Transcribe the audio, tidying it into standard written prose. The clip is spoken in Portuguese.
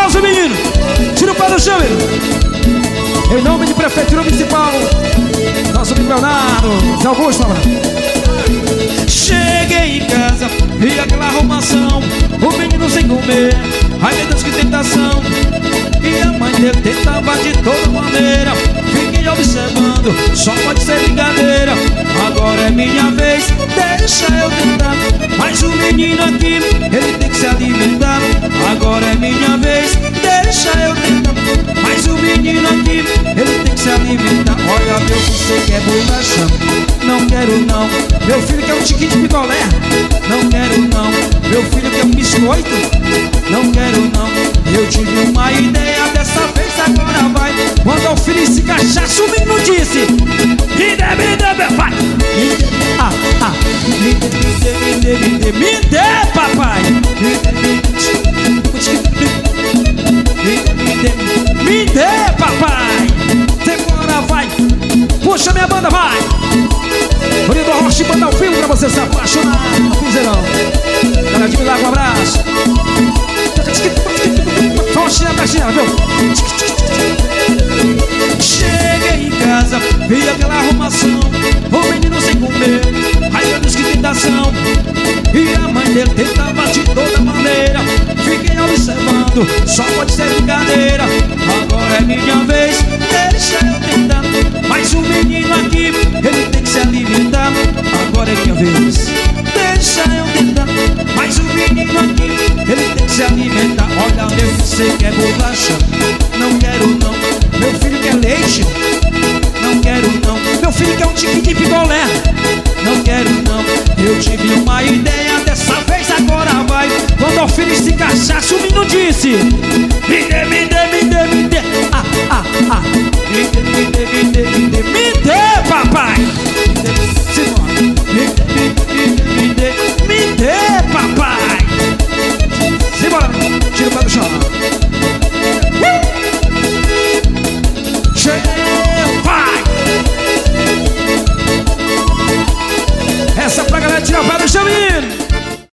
Aplausos, menino. Tira o pé do chão, menino. Em nome de Prefeitura Municipal, nosso amigo Leonardo, Zé Augusto, cheguei em casa, vi aquela arrumação, o menino sem comer, ai meu Deus que tentação. E a mãe dele tentava de toda maneira, fiquei observando, só pode ser brincadeira. Agora é minha vez, deixa eu tentar. Mas o menino aqui, ele tem que se alimentar. Agora é minha vez, deixa eu tentar. Mas o menino aqui, ele tem que se alimentar. Olha meu, você quer bolachão? Não quero não. Meu filho quer um tiquinho de picolé? Não quero não. Meu filho quer um biscoito? Não quero não. Eu tive uma ideia, dessa vez agora vai. Quando ofereci cachaça, o menino disse: me dê, vai. Me dê, papai. Me dê, papai. Demora, vai. Puxa minha banda, vai. Bonito Rocha, banda ao vivo pra você se apaixonar. Piseirão. Garadinho lá, um abraço. Roxinha, baixinha, viu? Cheguei em casa, vi aquela arrumação, o menino sem comer, ai meu Deus que tentação. E a mãe dele tentava de toda maneira, fiquei observando, só pode ser brincadeira. Agora é minha vez, deixa eu tentar. Mas o menino aqui, ele tem que se alimentar. Agora é minha vez, deixa eu tentar. Mas o menino aqui, ele tem que se alimentar. Olha meu, você quer bolacha? Não quero não. Meu filho quer leite? Não quero não. Meu filho quer um tiquinho de picolé? Não quero não. Eu tive uma ideia, dessa vez agora vai. Quando ofereci cachaça, o menino disse: me dê, me dê, me dê, me dê. Me dê, me dê, me dê, me dê. Me dê, papai. Me dê, me dê, me dê, papai. Simbora, tira o pé do chão. Cheguei